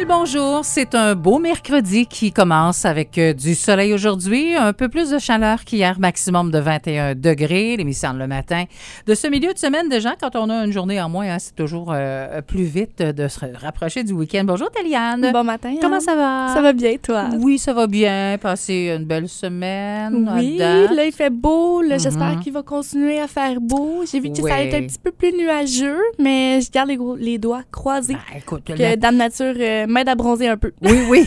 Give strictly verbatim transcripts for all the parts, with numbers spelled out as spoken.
le bonjour. C'est un beau mercredi qui commence avec euh, du soleil aujourd'hui, un peu plus de chaleur qu'hier, maximum de vingt et un degrés, l'émission le matin. De ce milieu de semaine, déjà, quand on a une journée en moins, hein, c'est toujours euh, plus vite de se rapprocher du week-end. Bonjour, Taliane. Bon matin. Comment Anne. ça va? Ça va bien, toi? Oui, ça va bien. Passé une belle semaine. Oui, là, il fait beau. Là, mm-hmm. J'espère qu'il va continuer à faire beau. J'ai vu que oui. Ça allait être un petit peu plus nuageux, mais je garde les, gros, les doigts croisés. Ben, écoute, que la... Dame Nature euh, m'aide à bronzer un peu. Oui, oui.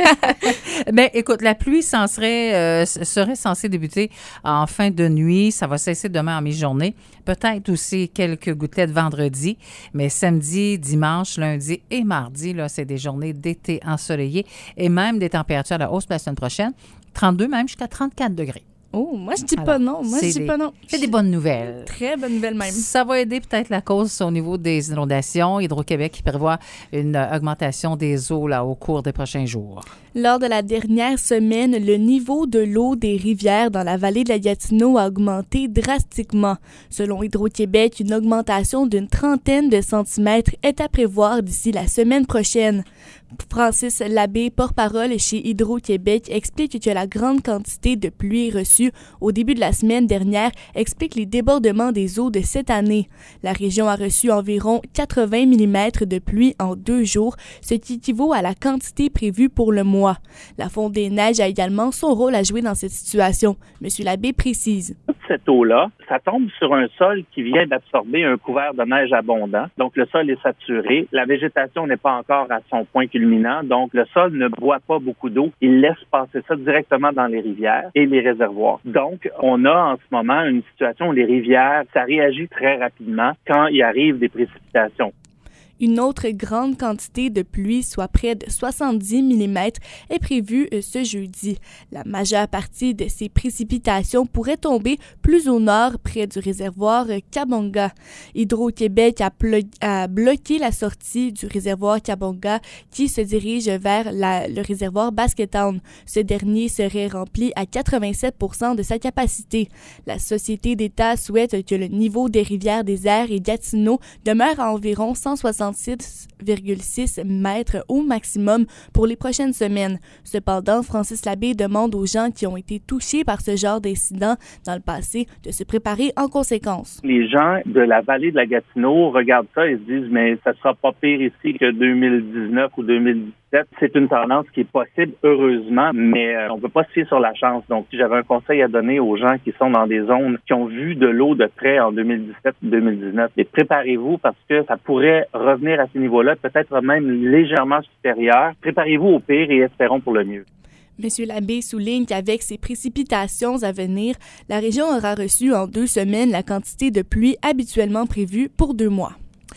Mais écoute, la pluie s'en serait, euh, serait censée débuter en fin de nuit. Ça va cesser demain en mi-journée. Peut-être aussi quelques gouttelettes vendredi. Mais samedi, dimanche, lundi et mardi, là, c'est des journées d'été ensoleillées et même des températures à la hausse la semaine prochaine. trente-deux même jusqu'à trente-quatre degrés. Oh, moi, je dis Alors, pas non. Moi, je dis des, pas non. C'est des bonnes nouvelles. Très bonnes nouvelles même. Ça va aider peut-être la cause au niveau des inondations. Hydro-Québec qui prévoit une augmentation des eaux là, au cours des prochains jours. Lors de la dernière semaine, le niveau de l'eau des rivières dans la vallée de la Gatineau a augmenté drastiquement. Selon Hydro-Québec, une augmentation d'une trentaine de centimètres est à prévoir d'ici la semaine prochaine. Francis Labbé, porte-parole chez Hydro-Québec, explique que la grande quantité de pluie reçue au début de la semaine dernière explique les débordements des eaux de cette année. La région a reçu environ quatre-vingts millimètres de pluie en deux jours, ce qui équivaut à la quantité prévue pour le mois. La fonte des neiges a également son rôle à jouer dans cette situation. Monsieur Labbé précise. Toute cette eau-là, ça tombe sur un sol qui vient d'absorber un couvert de neige abondant. Donc, le sol est saturé. La végétation n'est pas encore à son point culminant. Donc, le sol ne boit pas beaucoup d'eau. Il laisse passer ça directement dans les rivières et les réservoirs. Donc, on a en ce moment une situation où les rivières, ça réagit très rapidement quand il arrive des précipitations. Une autre grande quantité de pluie, soit près de soixante-dix millimètres, est prévue ce jeudi. La majeure partie de ces précipitations pourrait tomber plus au nord, près du réservoir Kabonga. Hydro-Québec a, plo- a bloqué la sortie du réservoir Kabonga qui se dirige vers la, le réservoir Basquetown. Ce dernier serait rempli à quatre-vingt-sept pour cent de sa capacité. La Société d'État souhaite que le niveau des rivières des Airs et Gatineau demeure à environ cent soixante six virgule six mètres au maximum pour les prochaines semaines. Cependant, Francis Labbé demande aux gens qui ont été touchés par ce genre d'incident dans le passé de se préparer en conséquence. Les gens de la vallée de la Gatineau regardent ça et se disent « mais ça sera pas pire ici que deux mille dix-neuf ou deux mille dix-sept ». C'est une tendance qui est possible, heureusement, mais euh, on peut pas se fier sur la chance. Donc, si j'avais un conseil à donner aux gens qui sont dans des zones qui ont vu de l'eau de près en deux mille dix-sept ou deux mille dix-neuf, et préparez-vous parce que ça pourrait revenir à ce niveau-là, peut-être même légèrement supérieur. Préparez-vous au pire et espérons pour le mieux. Monsieur Labbé souligne qu'avec ces précipitations à venir, la région aura reçu en deux semaines la quantité de pluie habituellement prévue pour deux mois.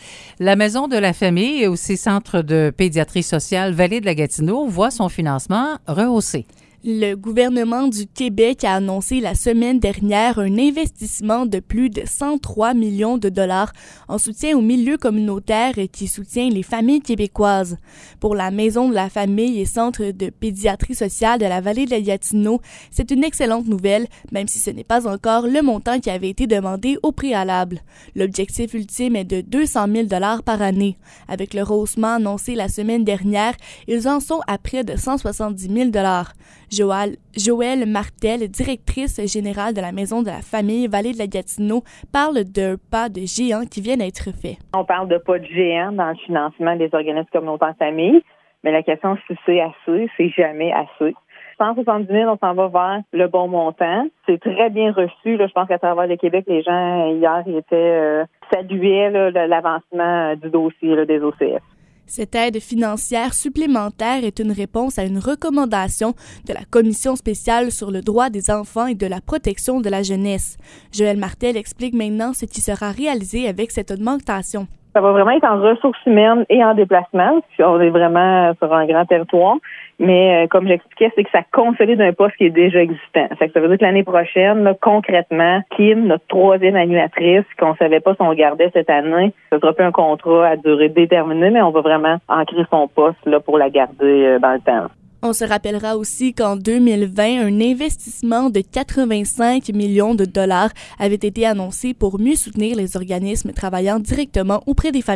La Maison de la famille et aussi Centre de pédiatrie sociale Vallée de la Gatineau voit son financement rehaussé. Le gouvernement du Québec a annoncé la semaine dernière un investissement de plus de cent trois millions de dollars en soutien au milieu communautaire qui soutient les familles québécoises. Pour la Maison de la famille et Centre de pédiatrie sociale de la Vallée de la Gatineau, c'est une excellente nouvelle, même si ce n'est pas encore le montant qui avait été demandé au préalable. L'objectif ultime est de deux cent mille dollars par année. Avec le rehaussement annoncé la semaine dernière, ils en sont à près de cent soixante-dix mille dollars. Joël, Joëlle Martel, directrice générale de la Maison de la famille Vallée de la Gatineau, parle d'un pas de géant qui vient d'être fait. On parle de pas de géant dans le financement des organismes communautaires famille, mais la question si c'est assez, c'est jamais assez. cent soixante-dix mille, on s'en va vers le bon montant. C'est très bien reçu. Là. Je pense qu'à travers le Québec, les gens, hier, ils étaient euh, saluaient là, l'avancement du dossier là, des O C F. Cette aide financière supplémentaire est une réponse à une recommandation de la Commission spéciale sur le droit des enfants et de la protection de la jeunesse. Joëlle Martel explique maintenant ce qui sera réalisé avec cette augmentation. Ça va vraiment être en ressources humaines et en déplacement. On est vraiment sur un grand territoire. Mais euh, comme j'expliquais, c'est que ça consolide un poste qui est déjà existant. Fait que ça veut dire que l'année prochaine, là, concrètement, Kim, notre troisième animatrice, qu'on savait pas si on gardait cette année, ça sera plus un contrat à durée déterminée, mais on va vraiment ancrer son poste là pour la garder euh, dans le temps. On se rappellera aussi qu'en deux mille vingt, un investissement de quatre-vingt-cinq millions de dollars avait été annoncé pour mieux soutenir les organismes travaillant directement auprès des familles.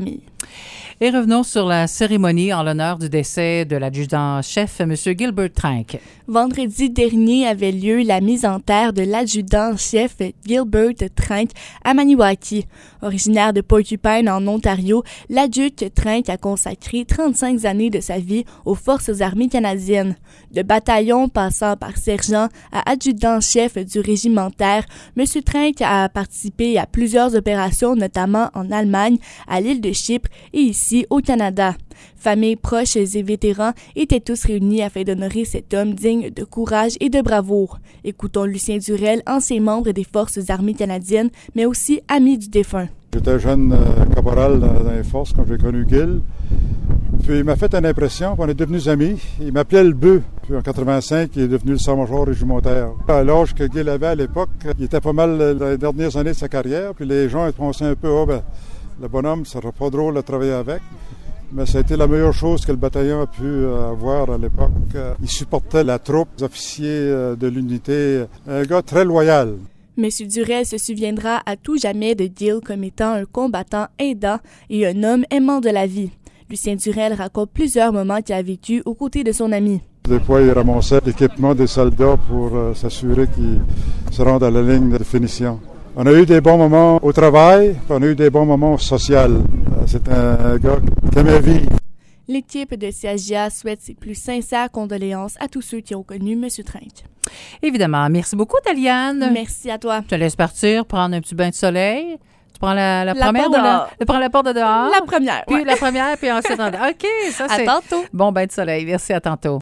Et revenons sur la cérémonie en l'honneur du décès de l'adjudant-chef, M. Gilbert Trenck. Vendredi dernier avait lieu la mise en terre de l'adjudant-chef Gilbert Trenck à Maniwaki. Originaire de Porcupine en Ontario, l'adjudant Trenck a consacré trente-cinq années de sa vie aux Forces armées canadiennes. De bataillon passant par sergent à adjudant-chef du régimentaire, M. Trenck a participé à plusieurs opérations, notamment en Allemagne, à l'île de Chypre et ici au Canada. Familles, proches et vétérans étaient tous réunis afin d'honorer cet homme digne de courage et de bravoure. Écoutons Lucien Durel, ancien membre des Forces armées canadiennes, mais aussi ami du défunt. J'étais jeune euh, caporal dans, dans les forces quand j'ai connu Gil. Puis il m'a fait une impression, on est devenus amis. Il m'appelait le Bœuf. Puis en quatre-vingt-cinq, il est devenu le sergent-major régimentaire. À l'âge que Gil avait à l'époque, il était pas mal dans les dernières années de sa carrière. Puis les gens pensaient un peu, oh ben, le bonhomme, ça serait pas drôle de travailler avec. Mais ça a été la meilleure chose que le bataillon a pu avoir à l'époque. Il supportait la troupe, les officiers de l'unité. Un gars très loyal. M. Durel se souviendra à tout jamais de Gil comme étant un combattant aidant et un homme aimant de la vie. Lucien Durel raconte plusieurs moments qu'il a vécu aux côtés de son ami. Des fois, il ramassait l'équipement des soldats pour euh, s'assurer qu'ils se rendent à la ligne de finition. On a eu des bons moments au travail, on a eu des bons moments sociaux. C'est un gars qui aimait vivre. L'équipe de C H J A souhaite ses plus sincères condoléances à tous ceux qui ont connu M. Trenck. Évidemment. Merci beaucoup, Taliane. Merci à toi. Je te laisse partir, prendre un petit bain de soleil. Tu prends la, la, la première ou la... Tu prends la porte de dehors? La première, Puis ouais. la première, puis ensuite... OK, ça c'est... À tantôt. Bon bain de soleil. Merci, à tantôt.